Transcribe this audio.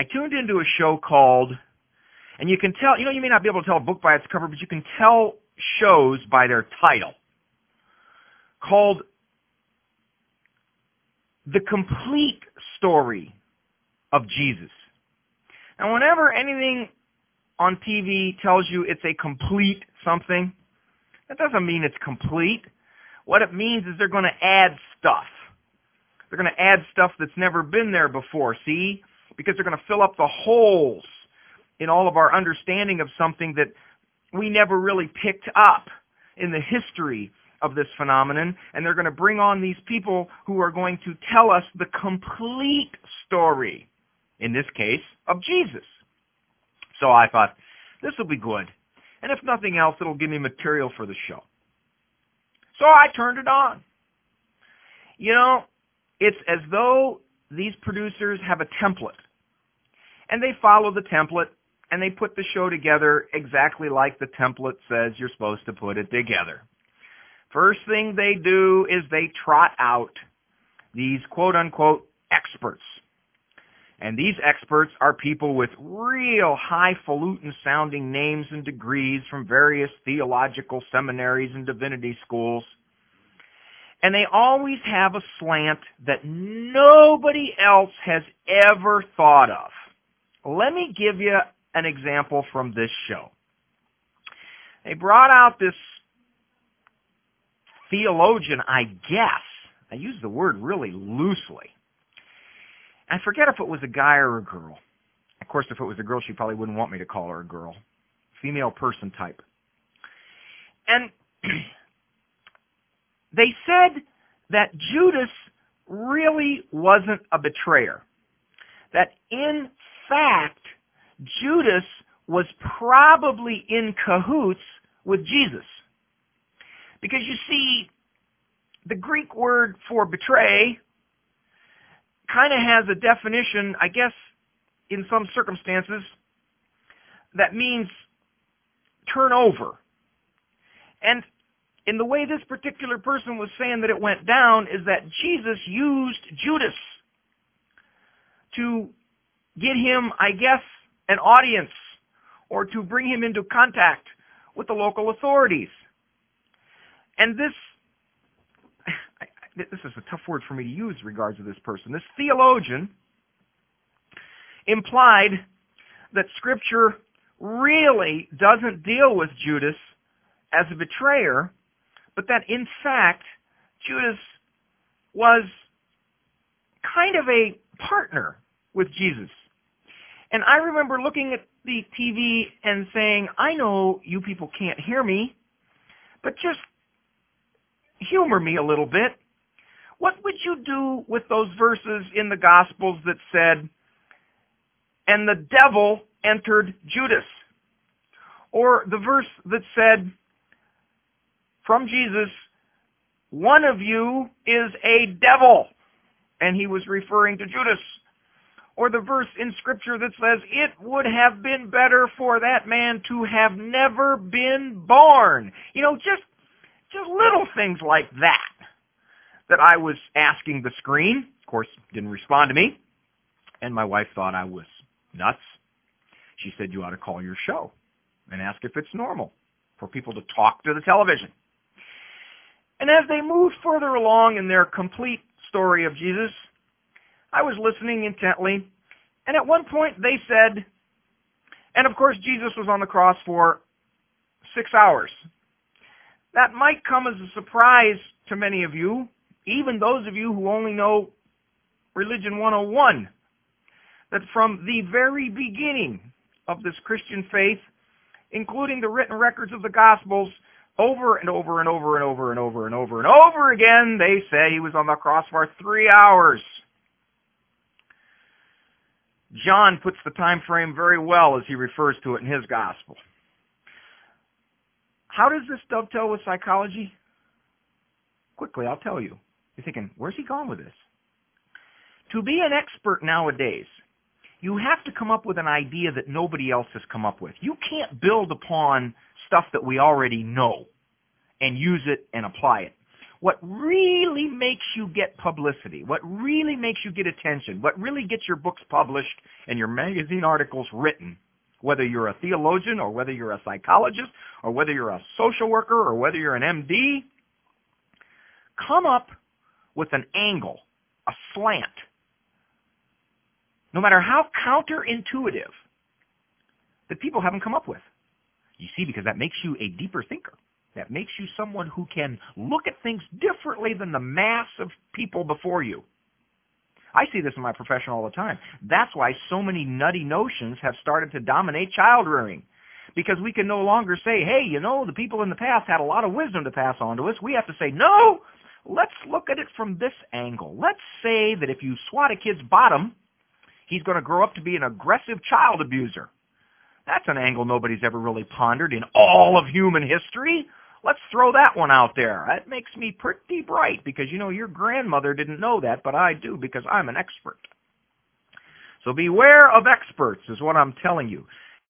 I tuned into a show called, and you can tell, you may not be able to tell a book by its cover, but you can tell shows by their title, called The Complete Story of Jesus. Now, whenever anything on TV tells you it's a complete something, that doesn't mean it's complete. What it means is they're going to add stuff. They're going to add stuff that's never been there before, see? Because they're going to fill up the holes in all of our understanding of something that we never really picked up in the history of this phenomenon, and they're going to bring on these people who are going to tell us the complete story, in this case, of Jesus. So I thought, this will be good. And if nothing else, it'll give me material for the show. So I turned it on. It's as though these producers have a template, and they follow the template, and they put the show together exactly like the template says you're supposed to put it together. First thing they do is they trot out these quote-unquote experts. And these experts are people with real highfalutin-sounding names and degrees from various theological seminaries and divinity schools. And they always have a slant that nobody else has ever thought of. Let me give you an example from this show. They brought out this theologian, I guess. I use the word really loosely. I forget if it was a guy or a girl. Of course, if it was a girl, she probably wouldn't want me to call her a girl. Female person type. And they said that Judas really wasn't a betrayer. That in fact, Judas was probably in cahoots with Jesus. Because you see, the Greek word for betray kind of has a definition, I guess, in some circumstances, that means turn over. And in the way this particular person was saying that it went down is that Jesus used Judas to get him, I guess, an audience or to bring him into contact with the local authorities. And this is a tough word for me to use in regards to this person. This theologian implied that Scripture really doesn't deal with Judas as a betrayer, but that in fact Judas was kind of a partner with Jesus. And I remember looking at the TV and saying, I know you people can't hear me, but just humor me a little bit. What would you do with those verses in the Gospels that said, and the devil entered Judas? Or the verse that said, from Jesus, one of you is a devil, and he was referring to Judas. Or the verse in Scripture that says, it would have been better for that man to have never been born. Just little things like that I was asking the screen. Of course, didn't respond to me. And my wife thought I was nuts. She said, you ought to call your show and ask if it's normal for people to talk to the television. And as they moved further along in their complete story of Jesus, I was listening intently, and at one point they said, and of course Jesus was on the cross for 6 hours. That might come as a surprise to many of you, even those of you who only know Religion 101, that from the very beginning of this Christian faith, including the written records of the Gospels, over and over and over and over and over and over and over again, they say he was on the cross for 3 hours. John puts the time frame very well as he refers to it in his Gospel. How does this dovetail with psychology? Quickly, I'll tell you. You're thinking, where's he going with this? To be an expert nowadays, you have to come up with an idea that nobody else has come up with. You can't build upon stuff that we already know and use it and apply it. what really makes you get publicity, what really makes you get attention, what really gets your books published and your magazine articles written, whether you're a theologian or whether you're a psychologist or whether you're a social worker or whether you're an MD, come up with an angle, a slant, no matter how counterintuitive, that people haven't come up with. You see, because that makes you a deeper thinker. That makes you someone who can look at things differently than the mass of people before you. I see this in my profession all the time. That's why so many nutty notions have started to dominate child rearing. Because we can no longer say, hey, the people in the past had a lot of wisdom to pass on to us. We have to say, no, let's look at it from this angle. Let's say that if you swat a kid's bottom, he's going to grow up to be an aggressive child abuser. That's an angle nobody's ever really pondered in all of human history. Let's throw that one out there. That makes me pretty bright because, your grandmother didn't know that, but I do because I'm an expert. So beware of experts is what I'm telling you.